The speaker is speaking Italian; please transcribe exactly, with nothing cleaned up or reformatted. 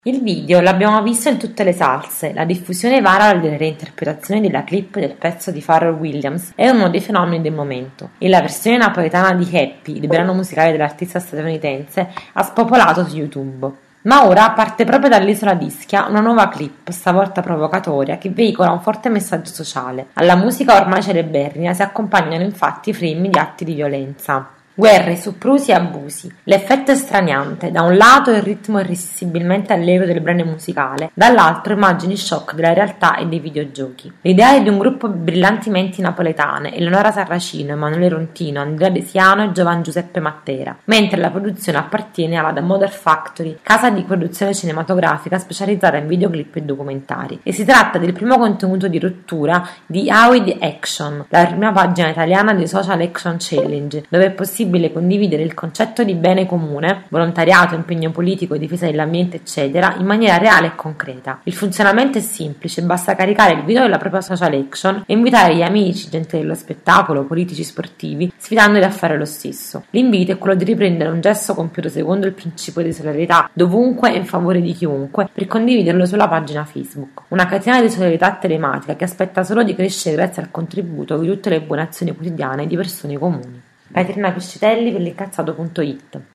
Il video l'abbiamo visto in tutte le salse, la diffusione virale delle reinterpretazioni della clip del pezzo di Pharrell Williams è uno dei fenomeni del momento e la versione napoletana di Happy, il brano musicale dell'artista statunitense, ha spopolato su YouTube. Ma ora parte proprio dall'isola di Ischia una nuova clip, stavolta provocatoria, che veicola un forte messaggio sociale. Alla musica ormai celeberrima si accompagnano infatti frame di atti di violenza. Guerre, soprusi e abusi. L'effetto è straniante, da un lato il ritmo irresistibilmente allegro del brano musicale, dall'altro immagini shock della realtà e dei videogiochi. L'ideale di un gruppo di brillanti menti napoletane, Eleonora Sarracino, Emanuele Rontino, Andrea De Siano e Giovan Giuseppe Mattera, mentre la produzione appartiene alla The Mother Factory, casa di produzione cinematografica specializzata in videoclip e documentari. E si tratta del primo contenuto di rottura di How It Action, la prima pagina italiana di Social Action Challenge, dove è possibile condividere il concetto di bene comune, volontariato, impegno politico, difesa dell'ambiente, eccetera, in maniera reale e concreta. Il funzionamento è semplice, basta caricare il video della propria social action e invitare gli amici, gente dello spettacolo, politici, sportivi, sfidandoli a fare lo stesso. L'invito è quello di riprendere un gesto compiuto secondo il principio di solidarietà, dovunque e in favore di chiunque, per condividerlo sulla pagina Facebook. Una catena di solidarietà telematica che aspetta solo di crescere grazie al contributo di tutte le buone azioni quotidiane di persone comuni. Caterina Piscitelli per l'incazzato punto it